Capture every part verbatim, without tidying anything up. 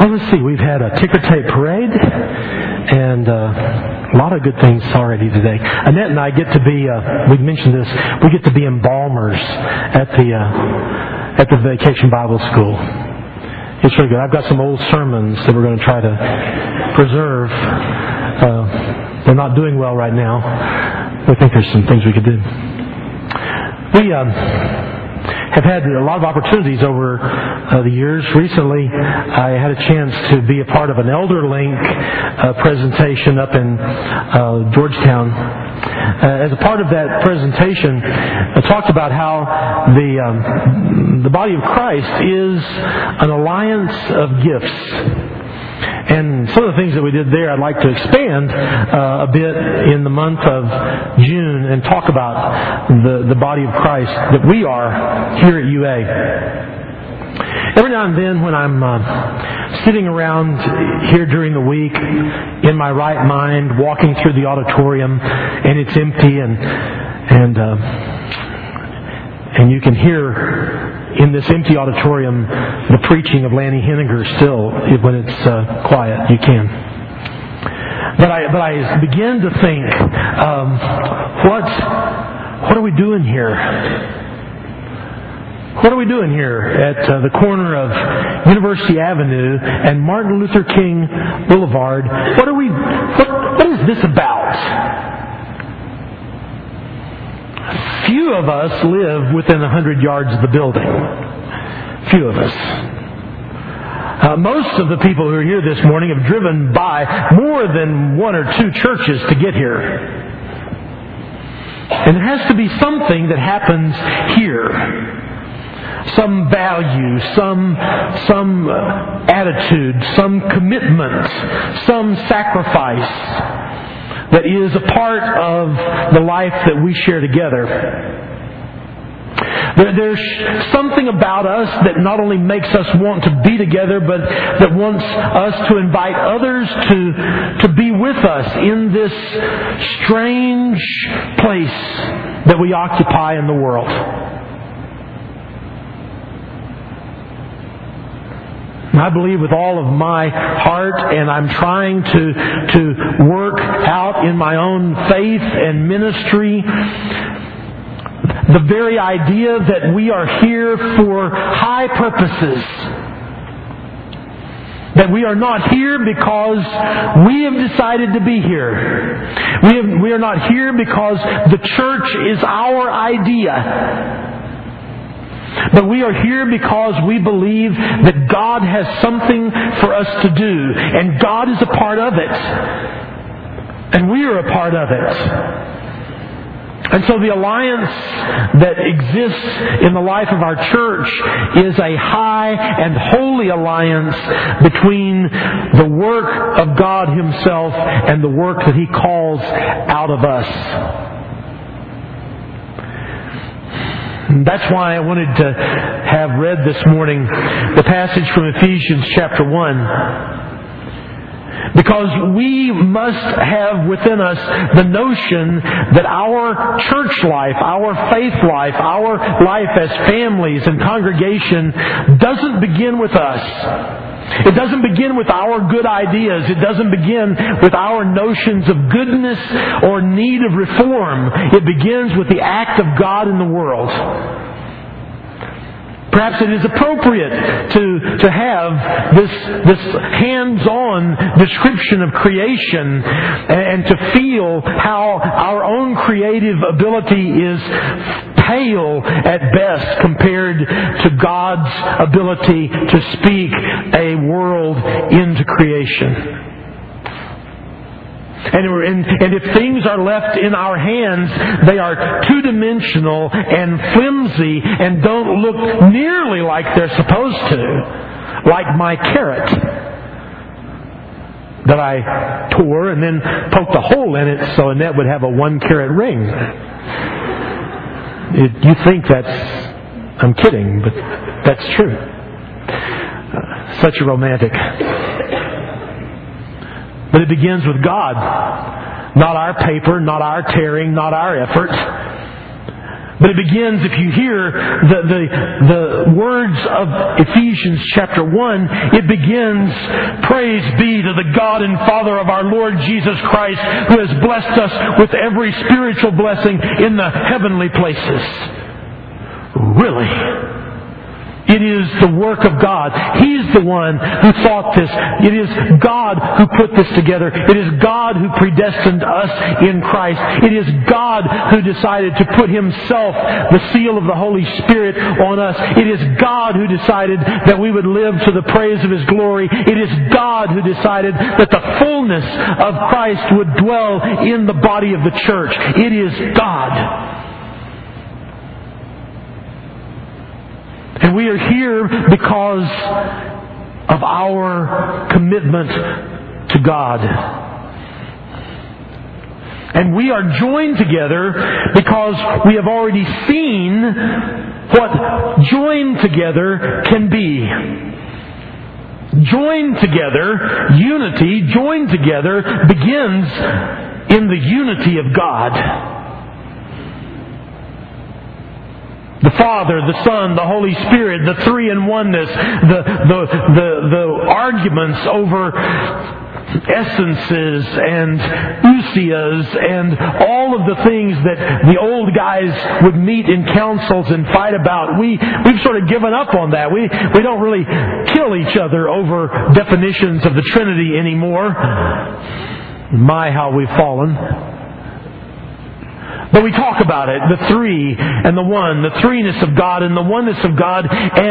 Well, let's see. We've had a ticker tape parade and uh, a lot of good things already today. Annette and I get to be, uh, we mentioned this, we get to be embalmers at the uh, at the Vacation Bible School. It's really good. I've got some old sermons that we're going to try to preserve. Uh, they're not doing well right now. We think there's some things we could do. We um, have had a lot of opportunities over uh, the years. Recently, I had a chance to be a part of an Elder Link uh, presentation up in uh, Georgetown. Uh, as a part of that presentation, I talked about how the um, the body of Christ is an alliance of gifts. And some of the things that we did there, I'd like to expand uh, a bit in the month of June and talk about the, the body of Christ that we are here at U A. Every now and then when I'm uh, sitting around here during the week in my right mind, walking through the auditorium, and it's empty, and and uh, and you can hear in this empty auditorium the preaching of Lanny Henniger still when it's uh, quiet. You can. But I but I begin to think, um, what what are we doing here? What are we doing here at uh, the corner of University Avenue and Martin Luther King Boulevard? What are we? What, what is this about? Few of us live within a hundred yards of the building. Few of us. Uh, most of the people who are here this morning have driven by more than one or two churches to get here. And there has to be something that happens here. Some value, some some attitude, some commitment, some sacrifice that is a part of the life that we share together. There, there's something about us that not only makes us want to be together, but that wants us to invite others to, to be with us in this strange place that we occupy in the world. I believe with all of my heart, and I'm trying to to work out in my own faith and ministry the very idea that we are here for high purposes. That we are not here because we have decided to be here. We have, we are not here because the church is our idea. But we are here because we believe that God has something for us to do. And God is a part of it. And we are a part of it. And so the alliance that exists in the life of our church is a high and holy alliance between the work of God Himself and the work that He calls out of us. That's why I wanted to have read this morning the passage from Ephesians chapter one. Because we must have within us the notion that our church life, our faith life, our life as families and congregation doesn't begin with us. It doesn't begin with our good ideas. It doesn't begin with our notions of goodness or need of reform. It begins with the act of God in the world. Perhaps it is appropriate to, to have this, this hands-on description of creation and to feel how our own creative ability is pale at best compared to God's ability to speak a world into creation. And, and if things are left in our hands, they are two-dimensional and flimsy and don't look nearly like they're supposed to. Like my carrot that I tore and then poked a hole in it so Annette would have a one-carat ring. It, you think that's... I'm kidding, but that's true. Uh, such a romantic... But it begins with God. Not our paper, not our tearing, not our effort. But it begins, if you hear the, the, the words of Ephesians chapter one, it begins, praise be to the God and Father of our Lord Jesus Christ, who has blessed us with every spiritual blessing in the heavenly places. Really? It is the work of God. He's the one who thought this. It is God who put this together. It is God who predestined us in Christ. It is God who decided to put Himself, the seal of the Holy Spirit, on us. It is God who decided that we would live to the praise of His glory. It is God who decided that the fullness of Christ would dwell in the body of the church. It is God. And we are here because of our commitment to God. And we are joined together because we have already seen what joined together can be. Joined together, unity, joined together begins in the unity of God. The Father, the Son, the Holy Spirit, the three in oneness, the, the, the, the arguments over essences and ousias and all of the things that the old guys would meet in councils and fight about. We, we've sort of given up on that. We, we don't really kill each other over definitions of the Trinity anymore. My, how we've fallen. But we talk about it, the three and the one, the threeness of God and the oneness of God,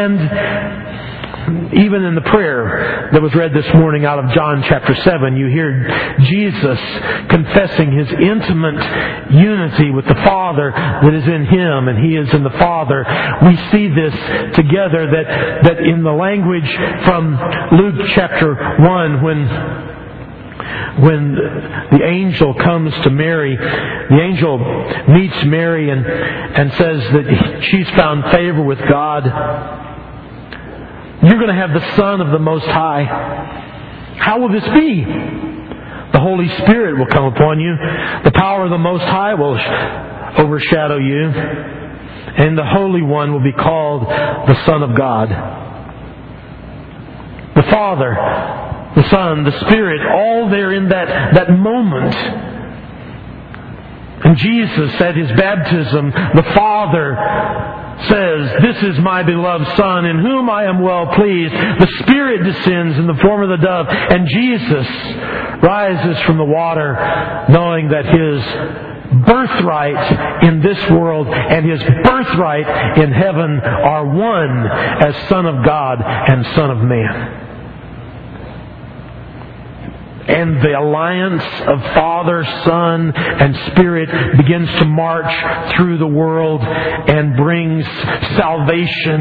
and even in the prayer that was read this morning out of John chapter seven, you hear Jesus confessing His intimate unity with the Father that is in Him and He is in the Father. We see this together, that, that in the language from Luke chapter one, when When the angel comes to Mary, the angel meets Mary and, and says that she's found favor with God. You're going to have the Son of the Most High. How will this be? The Holy Spirit will come upon you. The power of the Most High will overshadow you. And the Holy One will be called the Son of God. The Father, the Son, the Spirit, all there in that, that moment. And Jesus at His baptism, the Father says, "This is my beloved Son, in whom I am well pleased." The Spirit descends in the form of the dove, and Jesus rises from the water, knowing that His birthright in this world and His birthright in heaven are one as Son of God and Son of Man. And the alliance of Father, Son, and Spirit begins to march through the world and brings salvation.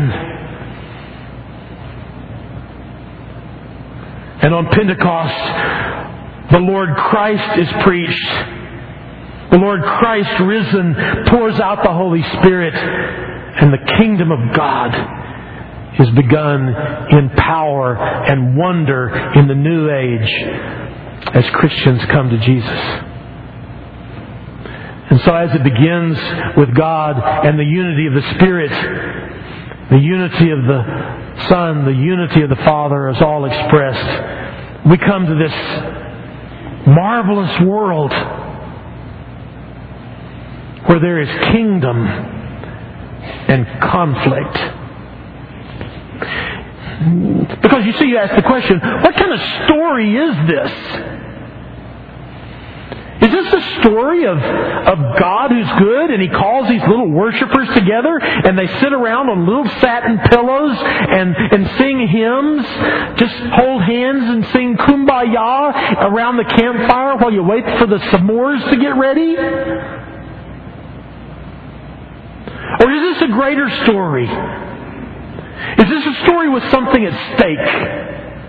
And on Pentecost, the Lord Christ is preached. The Lord Christ risen pours out the Holy Spirit, and the kingdom of God is begun in power and wonder in the new age as Christians come to Jesus. And so as it begins with God and the unity of the Spirit, the unity of the Son, the unity of the Father is all expressed, we come to this marvelous world where there is kingdom and conflict. Because you see, you ask the question, what kind of story is this? Is this a story of, of God who's good and He calls these little worshipers together and they sit around on little satin pillows and, and sing hymns, just hold hands and sing Kumbaya around the campfire while you wait for the s'mores to get ready? Or is this a greater story? Is this a story with something at stake?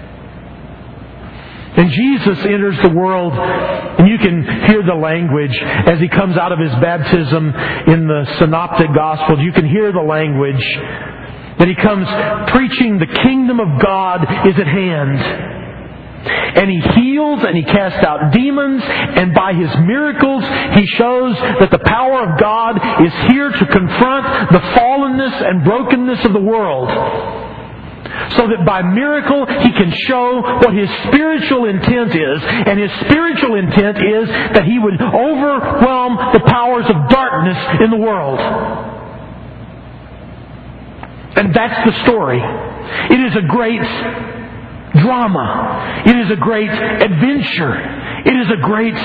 And Jesus enters the world, and you can hear the language as He comes out of His baptism in the Synoptic Gospels. You can hear the language that He comes preaching the kingdom of God is at hand. And He heals and He casts out demons. And by His miracles, He shows that the power of God is here to confront the fallenness and brokenness of the world. So that by miracle, He can show what His spiritual intent is. And His spiritual intent is that He would overwhelm the powers of darkness in the world. And that's the story. It is a great drama. It is a great adventure. It is a great...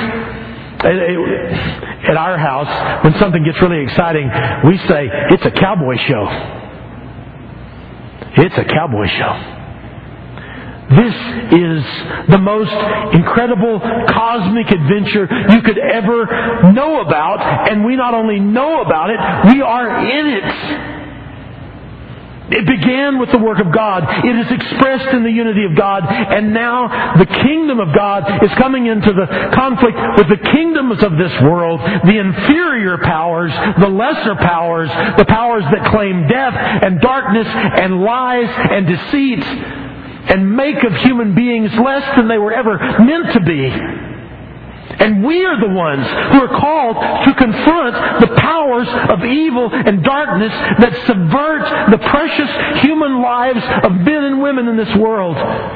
At our house, when something gets really exciting, we say, it's a cowboy show. It's a cowboy show. This is the most incredible cosmic adventure you could ever know about. And we not only know about it, we are in it. It began with the work of God. It is expressed in the unity of God. And now the kingdom of God is coming into the conflict with the kingdoms of this world, the inferior powers, the lesser powers, the powers that claim death and darkness and lies and deceit and make of human beings less than they were ever meant to be. And we are the ones who are called to confront the powers of evil and darkness that subvert the precious human lives of men and women in this world.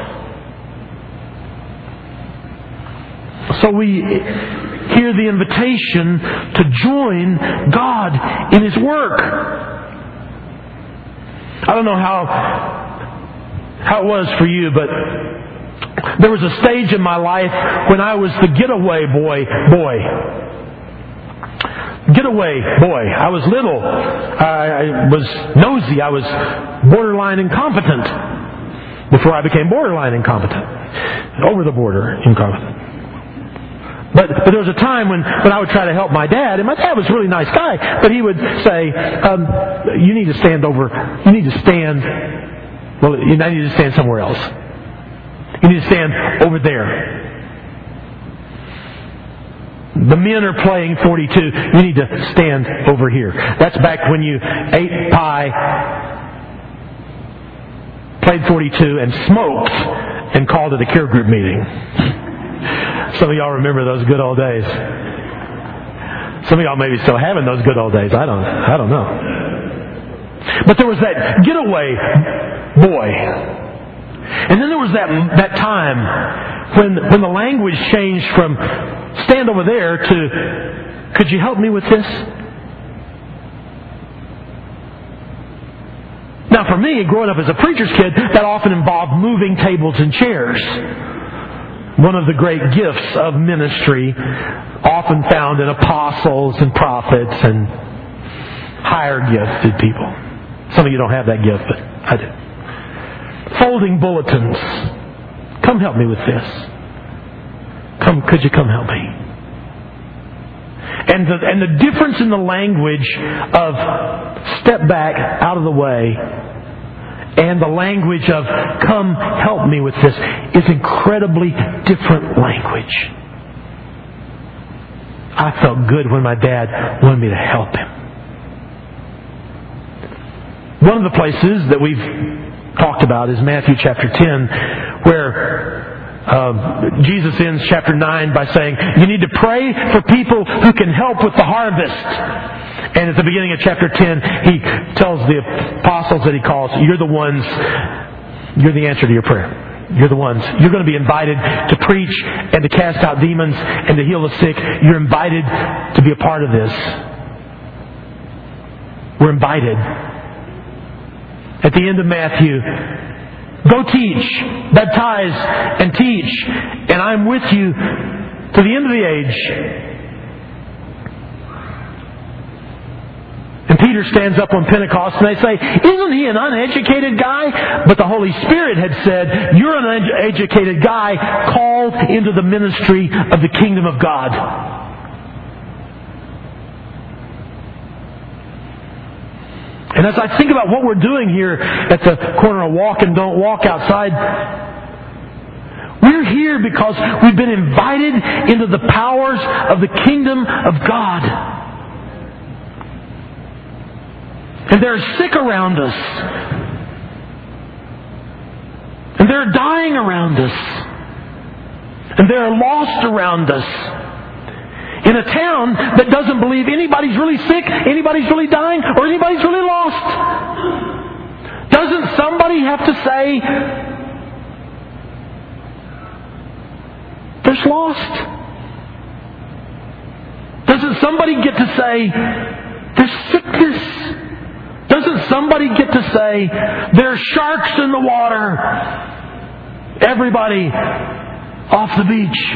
So we hear the invitation to join God in His work. I don't know how, how it was for you, but there was a stage in my life when I was the getaway boy. Boy. Getaway boy. I was little. I was nosy. I was borderline incompetent before I became borderline incompetent. Over the border incompetent. But, but there was a time when, when I would try to help my dad, and my dad was a really nice guy, but he would say, um, you need to stand over, you need to stand, well, you need to stand somewhere else. You need to stand over there. The men are playing forty-two. You need to stand over here. That's back when you ate pie, played forty-two, and smoked, and called it a care group meeting. Some of y'all remember those good old days. Some of y'all may be still having those good old days. I don't, I don't know. But there was that getaway boy. And then there was that that time when when the language changed from stand over there to could you help me with this? Now for me, growing up as a preacher's kid, that often involved moving tables and chairs. One of the great gifts of ministry, often found in apostles and prophets and higher gifted people. Some of you don't have that gift, but I do. Folding bulletins. Come help me with this. Come, could you come help me? And the, and the difference in the language of step back out of the way and the language of come help me with this is incredibly different language. I felt good when my dad wanted me to help him. One of the places that we've talked about is Matthew chapter ten, where uh, Jesus ends chapter nine by saying, you need to pray for people who can help with the harvest. And at the beginning of chapter ten, He tells the apostles that He calls, you're the ones, you're the answer to your prayer. You're the ones. You're going to be invited to preach and to cast out demons and to heal the sick. You're invited to be a part of this. We're invited. At the end of Matthew, go teach, baptize, and teach, and I'm with you to the end of the age. And Peter stands up on Pentecost and they say, isn't he an uneducated guy? But the Holy Spirit had said, you're an uneducated guy called into the ministry of the kingdom of God. And as I think about what we're doing here at the corner of Walk and Don't Walk outside, we're here because we've been invited into the powers of the kingdom of God. And they're sick around us. And they're dying around us. And there are lost around us. In a town that doesn't believe anybody's really sick, anybody's really dying, or anybody's really lost. Doesn't somebody have to say, there's lost? Doesn't somebody get to say, there's sickness? Doesn't somebody get to say, there's sharks in the water? Everybody off the beach.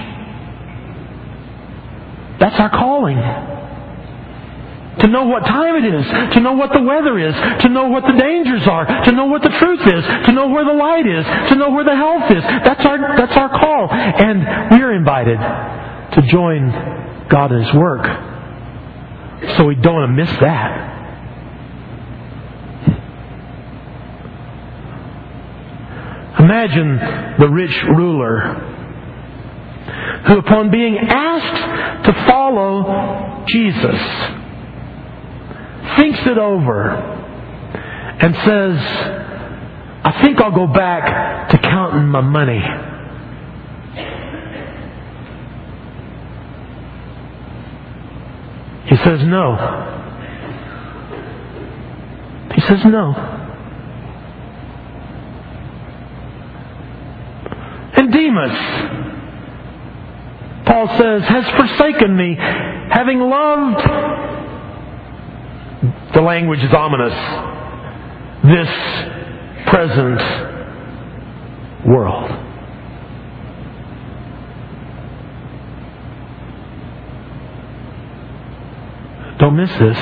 That's our calling. To know what time it is, to know what the weather is, to know what the dangers are, to know what the truth is, to know where the light is, to know where the health is. That's our that's our call. And we're invited to join God in His work. So we don't want to miss that. Imagine the rich ruler who, upon being asked to follow Jesus, thinks it over and says, I think I'll go back to counting my money. He says no. He says no. And Demas, Paul says, has forsaken me, having loved, the language is ominous, this present world. Don't miss this.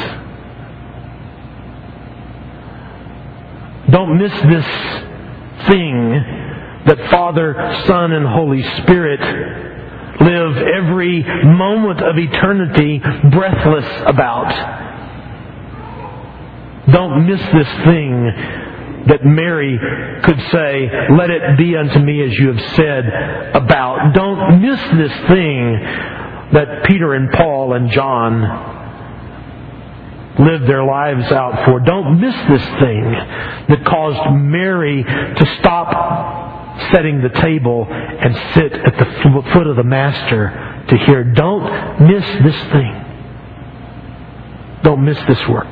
Don't miss this thing that Father, Son, and Holy Spirit live every moment of eternity breathless about. Don't miss this thing that Mary could say, let it be unto me as you have said about. Don't miss this thing that Peter and Paul and John lived their lives out for. Don't miss this thing that caused Mary to stop setting the table and sit at the foot of the Master to hear. Don't miss this thing. Don't miss this work.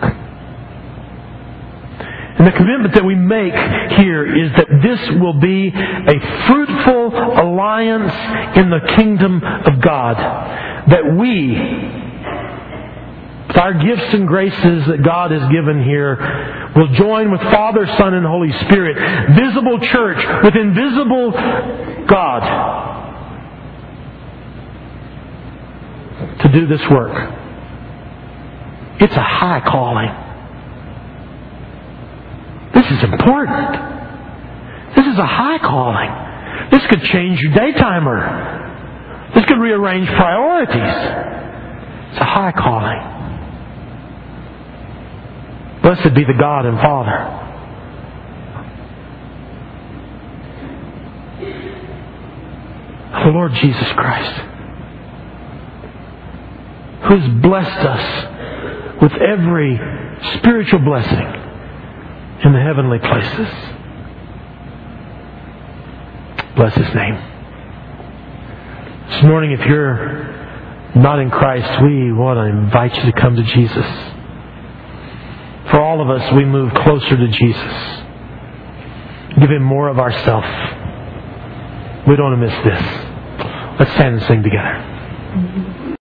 And the commitment that we make here is that this will be a fruitful alliance in the kingdom of God. That we, with our gifts and graces that God has given here, will join with Father, Son, and Holy Spirit, visible church with invisible God, to do this work. It's a high calling. This is important. This is a high calling. This could change your daytimer. This could rearrange priorities. It's a high calling. Blessed be the God and Father of the Lord Jesus Christ, who has blessed us with every spiritual blessing in the heavenly places. Bless His name. This morning, if you're not in Christ, we want to invite you to come to Jesus. For all of us, we move closer to Jesus. Give Him more of ourself. We don't want to miss this. Let's stand and sing together.